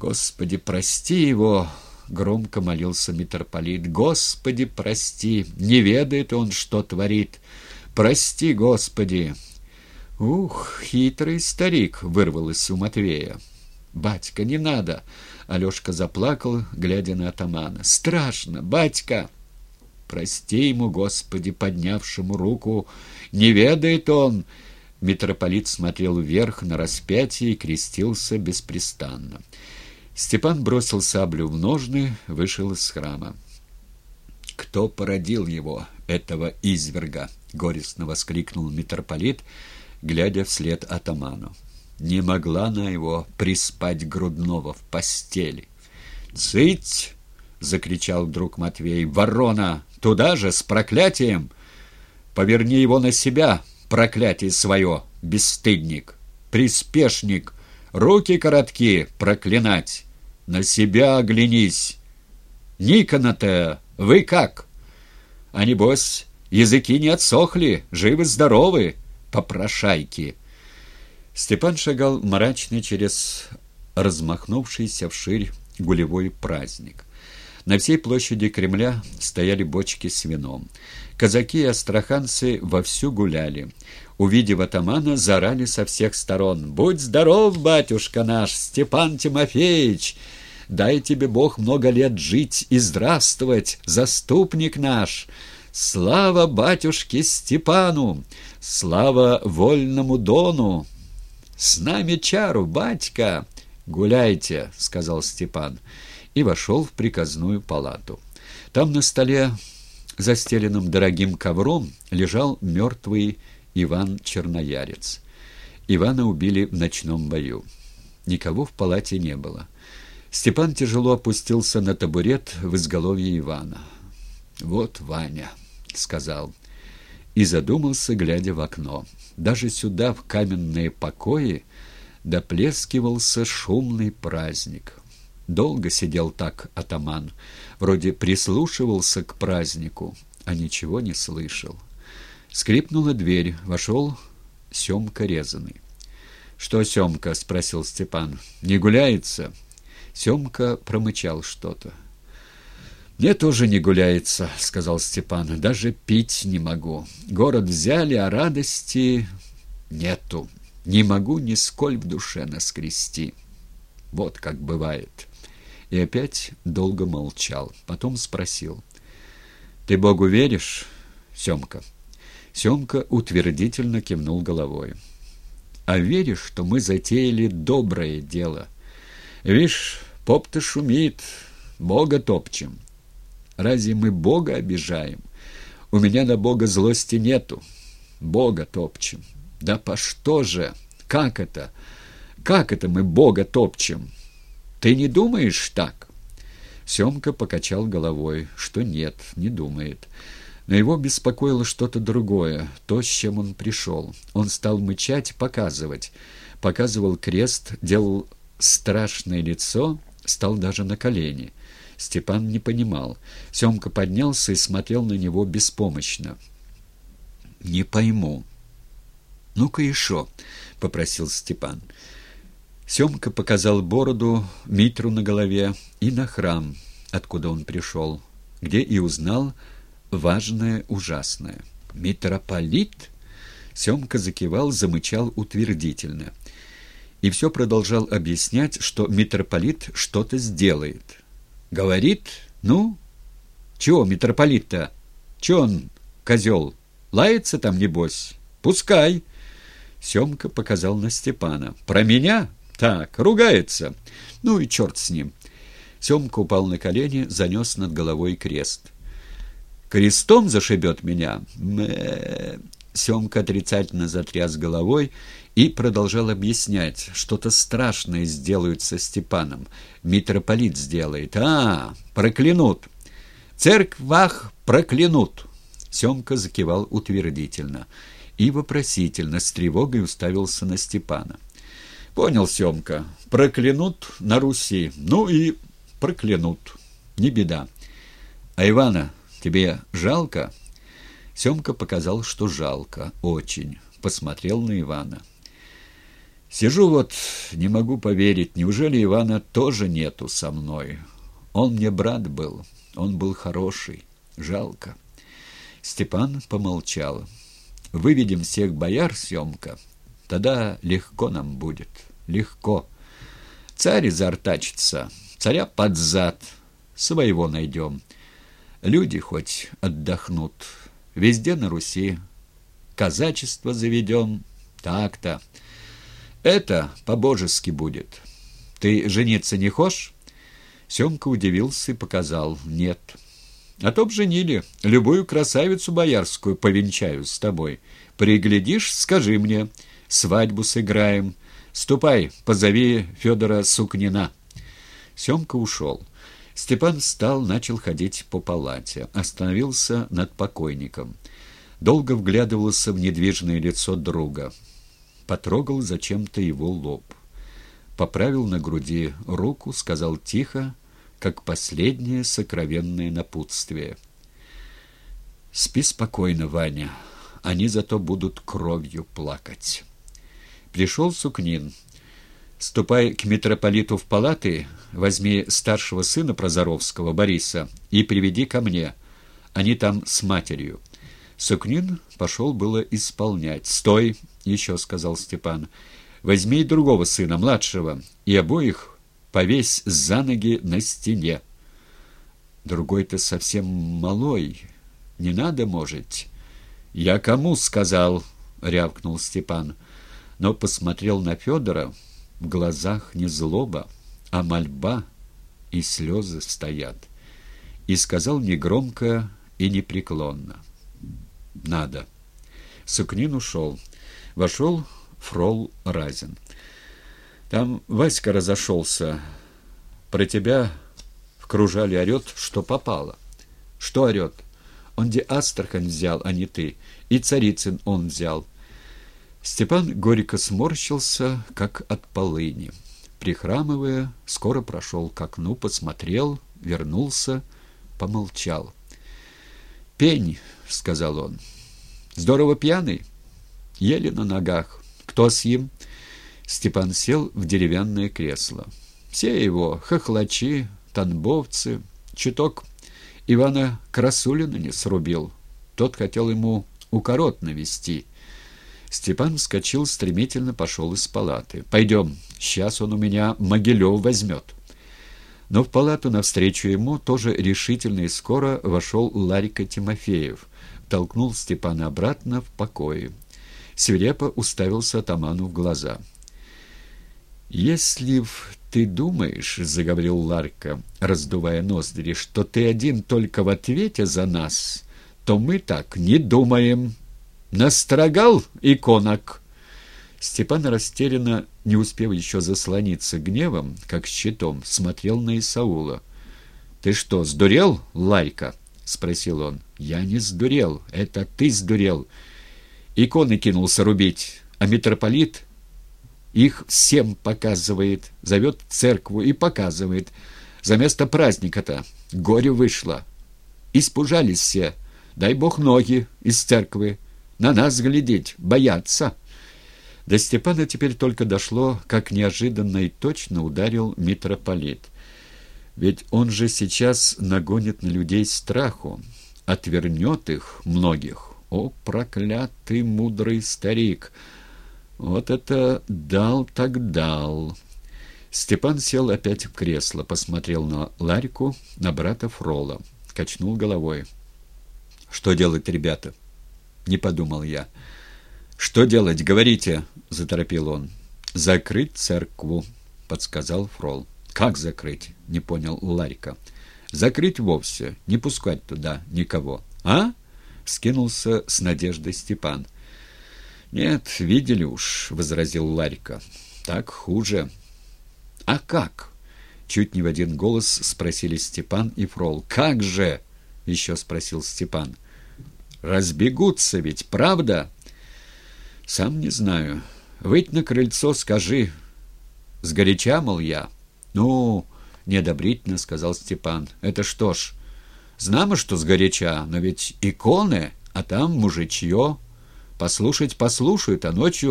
Господи, прости его, громко молился митрополит. Господи, прости, не ведает он, что творит. Прости, Господи. Ух, хитрый старик, вырвалось у Матвея. Батька, не надо. Алешка заплакал, глядя на атамана. Страшно, батька. Прости ему, Господи, поднявшему руку. Не ведает он. Митрополит смотрел вверх на распятие и крестился беспрестанно. Степан бросил саблю в ножны, вышел из храма. «Кто породил его, этого изверга?» — горестно воскликнул митрополит, глядя вслед атаману. «Не могла она его приспать грудного в постели». «Цыть!» — закричал вдруг Матвей. «Ворона! Туда же, с проклятием! Поверни его на себя, проклятие свое, бесстыдник! Приспешник! Руки короткие, проклинать! На себя оглянись! Никона-то вы как? А небось, языки не отсохли, живы-здоровы, попрошайки!» Степан шагал мрачный через размахнувшийся вширь гулевой праздник. На всей площади Кремля стояли бочки с вином. Казаки и астраханцы вовсю гуляли. Увидев атамана, заорали со всех сторон: «Будь здоров, батюшка наш, Степан Тимофеевич! Дай тебе Бог много лет жить и здравствовать, заступник наш! Слава батюшке Степану! Слава вольному Дону! С нами чару, батька!» «Гуляйте», — сказал Степан, и вошел в приказную палату. Там на столе, застеленном дорогим ковром, лежал мертвый Иван Черноярец. Ивана убили в ночном бою. Никого в палате не было. Степан тяжело опустился на табурет в изголовье Ивана. «Вот Ваня», — сказал, и задумался, глядя в окно. Даже сюда, в каменные покои, доплескивался шумный праздник. Долго сидел так атаман, вроде прислушивался к празднику, а ничего не слышал. Скрипнула дверь, вошел Семка Резаный. «Что, Семка?» — спросил Степан. «Не гуляется?» Семка промычал что-то. «Мне тоже не гуляется», — сказал Степан. «Даже пить не могу. Город взяли, а радости нету. Не могу нисколь в душе наскрести. Вот как бывает». И опять долго молчал. Потом спросил: «Ты Богу веришь, Семка?» Семка утвердительно кивнул головой. «А веришь, что мы затеяли доброе дело? Вишь, поп-то шумит, Бога топчем. Разве мы Бога обижаем? У меня на Бога злости нету. Бога топчем. Да по что же? Как это? Как это мы Бога топчем? Ты не думаешь так?» Семка покачал головой, что нет, не думает. Но его беспокоило что-то другое, то, с чем он пришел. Он стал мычать, показывать. Показывал крест, делал страшное лицо, стал даже на колени. Степан не понимал. Семка поднялся и смотрел на него беспомощно. «Не пойму». «Ну-ка еще», — попросил Степан. Семка показал бороду, митру на голове и на храм, откуда он пришел, где и узнал важное ужасное. «Митрополит?» Семка закивал, замычал утвердительно. И все продолжал объяснять, что митрополит что-то сделает. «Говорит? Ну? Чего митрополит-то? Че он, козел, лается там, небось? Пускай!» Семка показал на Степана. «Про меня? Так, ругается. Ну и черт с ним». Семка упал на колени, занес над головой крест. «Крестом зашибет меня?» Семка отрицательно затряс головой и продолжал объяснять. Что-то страшное сделают со Степаном. Митрополит сделает. Проклянут. Церквах проклянут. Семка закивал утвердительно и вопросительно, с тревогой уставился на Степана. «Понял, Семка. Проклянут на Руси. Ну и проклянут. Не беда. А Ивана тебе жалко?» Семка показал, что жалко. Очень. Посмотрел на Ивана. Сижу вот, не могу поверить, неужели Ивана тоже нету со мной? Он мне брат был, он был хороший, жалко. Степан помолчал. Выведем всех бояр, Семка, тогда легко нам будет, легко. Царь заортачится, царя под зад, своего найдем. Люди хоть отдохнут, везде на Руси. Казачество заведем, так-то. Это по-божески будет. Ты жениться не хочешь? Семка удивился и показал: нет. А то б женили, любую красавицу боярскую повенчаю с тобой. Приглядишь, скажи мне, свадьбу сыграем. Ступай, позови Федора Сукнина. Семка ушел. Степан встал, начал ходить по палате, остановился над покойником. Долго вглядывался в недвижное лицо друга. Потрогал зачем-то его лоб. Поправил на груди руку, сказал тихо, как последнее сокровенное напутствие: «Спи спокойно, Ваня, они зато будут кровью плакать». Пришел Сукнин. «Ступай к митрополиту в палаты, возьми старшего сына Прозоровского, Бориса, и приведи ко мне. Они там с матерью». Сукнин пошел было исполнять. «Стой!» — еще сказал Степан. «Возьми и другого сына, младшего, и обоих повесь за ноги на стене». «Другой-то совсем малой. Не надо, может?» «Я кому сказал?» — рявкнул Степан. Но посмотрел на Федора. В глазах не злоба, а мольба, и слезы стоят. И сказал негромко и непреклонно: «Надо». Сукнин ушел. Вошел фрол Разин. «Там Васька разошелся. Про тебя в кружале орет, что попало». «Что орет? Он где Астрахань взял, а не ты. И Царицын он взял». Степан горько сморщился, как от полыни. Прихрамывая, скоро прошел к окну, посмотрел, вернулся, помолчал. «Пень», — сказал он. «Здорово пьяный?» «Еле на ногах. Кто с ним?» Степан сел в деревянное кресло. «Все его хохлачи, танбовцы. Чуток Ивана Красулина не срубил. Тот хотел ему укорот навести». Степан вскочил, стремительно пошел из палаты. «Пойдем, сейчас он у меня Могилев возьмет». Но в палату навстречу ему тоже решительно и скоро вошел Ларька Тимофеев, толкнул Степана обратно в покое. Свирепо уставился атаману в глаза. «Если ты думаешь, — заговорил Ларька, раздувая ноздри, — что ты один только в ответе за нас, то мы так не думаем. Настрогал иконок!» Степан растерянно, не успев еще заслониться гневом, как щитом, смотрел на Исаула. «Ты что, сдурел, Ларька?» — спросил он. «Я не сдурел, это ты сдурел. Иконы кинулся рубить, а митрополит их всем показывает, зовет в церкву и показывает. За место праздника-то горе вышло. Испужались все, дай бог ноги из церквы. На нас глядеть, боятся». До Степана теперь только дошло, как неожиданно и точно ударил митрополит. Ведь он же сейчас нагонит на людей страху, отвернет их многих. О, проклятый мудрый старик! Вот это дал так дал. Степан сел опять в кресло, посмотрел на Ларьку, на брата Фрола, качнул головой. «Что делать, ребята?» «Не подумал я». «Что делать, говорите», — заторопил он. «Закрыть церкву», — подсказал Фрол. «Как закрыть?» — не понял Ларька. «Закрыть вовсе, не пускать туда никого». «А?» — скинулся с надеждой Степан. «Нет, видели уж», — возразил Ларька. «Так хуже». «А как?» — чуть не в один голос спросили Степан и Фрол. «Как же?» — еще спросил Степан. «Разбегутся ведь, правда?» «Сам не знаю. Выйдь на крыльцо, скажи. Сгоряча, мол, я». «Ну, неодобрительно», — сказал Степан. «Это что ж, знамо, что сгоряча, но ведь иконы, а там мужичье. Послушать послушают, а ночью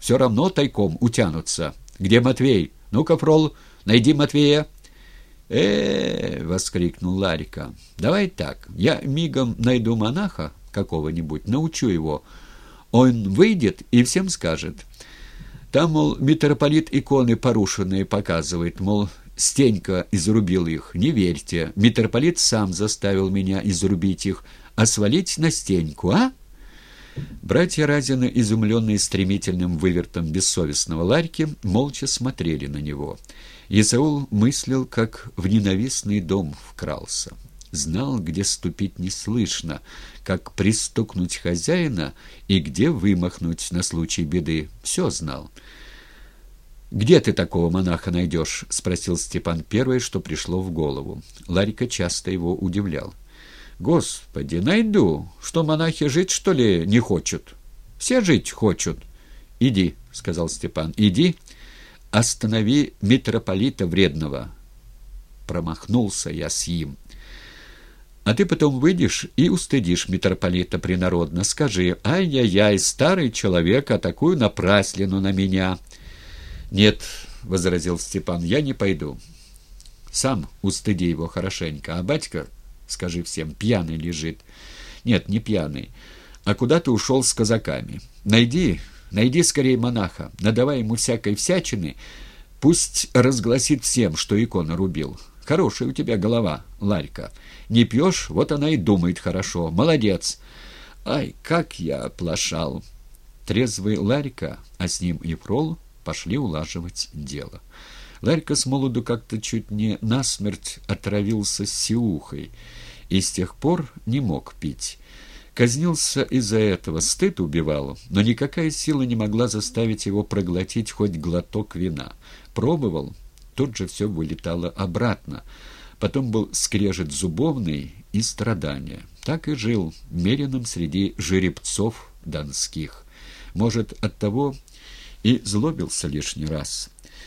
все равно тайком утянутся. Где Матвей? Ну-ка, Фрол, найди Матвея. Воскликнул Ларика. «Давай так, я мигом найду монаха какого-нибудь, научу его. Он выйдет и всем скажет. Там, мол, митрополит иконы порушенные показывает, мол, Стенька изрубил их. Не верьте, митрополит сам заставил меня изрубить их, а свалить на Стеньку, а?» Братья Разины, изумленные стремительным вывертом бессовестного Ларьки, молча смотрели на него. Исаул мыслил, как в ненавистный дом вкрался. Знал, где ступить не слышно, как пристукнуть хозяина и где вымахнуть на случай беды. Все знал. «Где ты такого монаха найдешь?» — спросил Степан первое, что пришло в голову. Ларька часто его удивлял. «Господи, найду! Что, монахи жить, что ли, не хочут? Все жить хочут!» «Иди», — сказал Степан, — «иди, останови митрополита вредного». Промахнулся я с им. «А ты потом выйдешь и устыдишь митрополита принародно. Скажи: ай-яй-яй, старый человек, а такую напраслину на меня». «Нет», — возразил Степан, — «я не пойду. Сам устыди его хорошенько, а батька, скажи всем, пьяный лежит». «Нет, не пьяный, а куда-то ушел с казаками. Найди скорее монаха, надавай ему всякой всячины, пусть разгласит всем, что икону рубил. Хорошая у тебя голова, Ларька. Не пьешь, вот она и думает хорошо. Молодец. Ай, как я оплошал». Трезвый Ларька, а с ним и Фрол, пошли улаживать дело. Ларька с молоду как-то чуть не насмерть отравился сиухой и с тех пор не мог пить. Казнился из-за этого, стыд убивал, но никакая сила не могла заставить его проглотить хоть глоток вина. Пробовал, тут же все вылетало обратно. Потом был скрежет зубовный и страдания. Так и жил меренным среди жеребцов донских. Может, оттого и злобился лишний раз.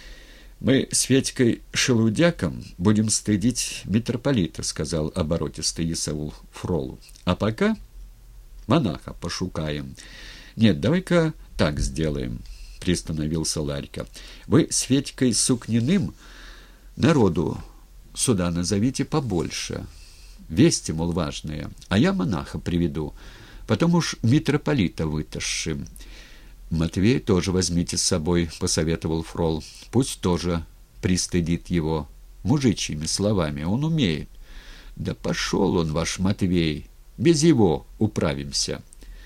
«Мы с Федькой Шелудяком будем стыдить митрополита», — сказал оборотистый Исаул Фролу. «А пока монаха пошукаем». «Нет, давай-ка так сделаем», — приостановился Ларька. «Вы с Федькой Сукниным народу сюда назовите побольше. Вести, мол, важные, а я монаха приведу. Потом уж митрополита вытащим». «Матвея тоже возьмите с собой», — посоветовал Фрол. «Пусть тоже пристыдит его мужичьими словами, он умеет». «Да пошел он, ваш Матвей, без его управимся».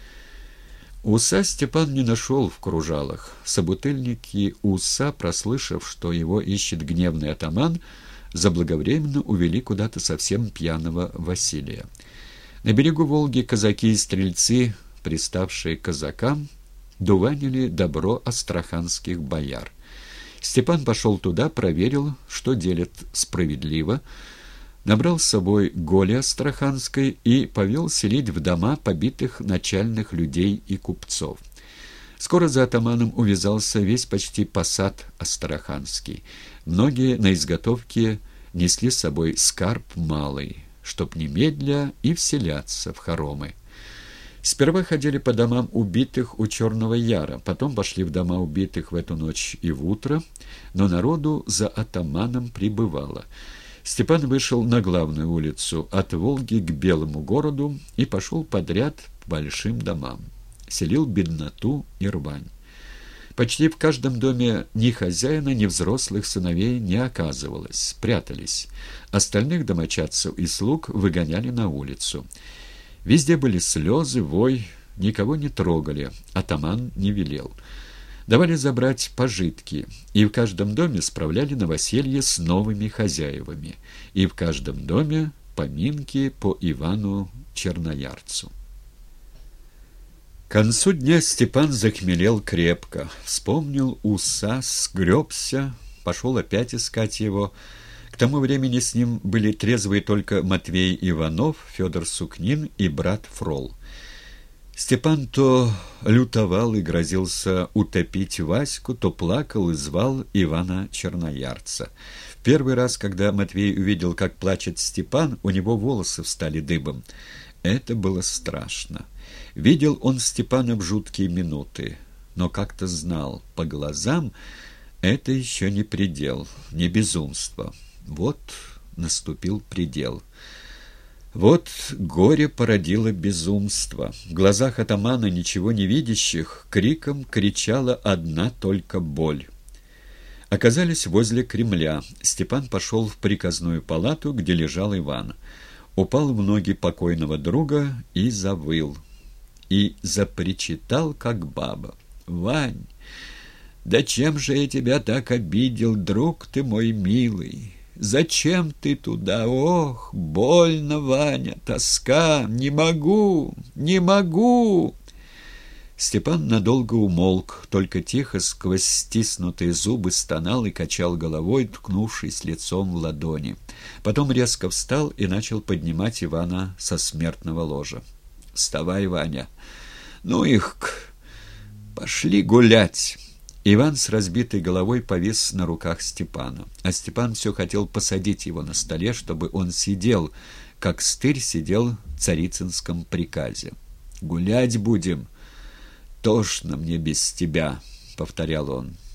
Уса Степан не нашел в кружалах. Собутыльники Уса, прослышав, что его ищет гневный атаман, заблаговременно увели куда-то совсем пьяного Василия. На берегу Волги казаки и стрельцы, приставшие к казакам, дуванили добро астраханских бояр. Степан пошел туда, проверил, что делят справедливо, набрал с собой голи астраханской и повел селить в дома побитых начальных людей и купцов. Скоро за атаманом увязался весь почти посад астраханский. Многие на изготовке несли с собой скарб малый, чтоб немедля и вселяться в хоромы. Сперва ходили по домам убитых у Черного Яра, потом пошли в дома убитых в эту ночь и в утро, но народу за атаманом прибывало. Степан вышел на главную улицу от Волги к Белому городу и пошел подряд по большим домам. Селил бедноту и рвань. Почти в каждом доме ни хозяина, ни взрослых сыновей не оказывалось, прятались. Остальных домочадцев и слуг выгоняли на улицу. Везде были слезы, вой, никого не трогали, атаман не велел. Давали забрать пожитки, и в каждом доме справляли новоселье с новыми хозяевами, и в каждом доме поминки по Ивану Черноярцу. К концу дня Степан захмелел крепко, вспомнил Уса, сгребся, пошел опять искать его. К тому времени с ним были трезвые только Матвей Иванов, Федор Сукнин и брат Фрол. Степан то лютовал и грозился утопить Ваську, то плакал и звал Ивана Черноярца. В первый раз, когда Матвей увидел, как плачет Степан, у него волосы встали дыбом. Это было страшно. Видел он Степана в жуткие минуты. но как-то знал, по глазам это еще не предел, не безумство. Вот наступил предел. Вот горе породило безумство. В глазах атамана, ничего не видящих, криком кричала одна только боль. Оказались возле Кремля. Степан пошел в приказную палату, где лежал Иван. Упал в ноги покойного друга и завыл. И запричитал, как баба. «Вань, да чем же я тебя так обидел, друг ты мой милый? Зачем ты туда? Ох, больно, Ваня, тоска, не могу, не могу!» Степан надолго умолк, только тихо сквозь стиснутые зубы стонал и качал головой, ткнувшись лицом в ладони. Потом резко встал и начал поднимать Ивана со смертного ложа. «Вставай, Ваня! Ну их, пошли гулять!» Иван с разбитой головой повис на руках Степана, а Степан все хотел посадить его на столе, чтобы он сидел, как стырь сидел в царицынском приказе. «Гулять будем! Тошно мне без тебя», — повторял он.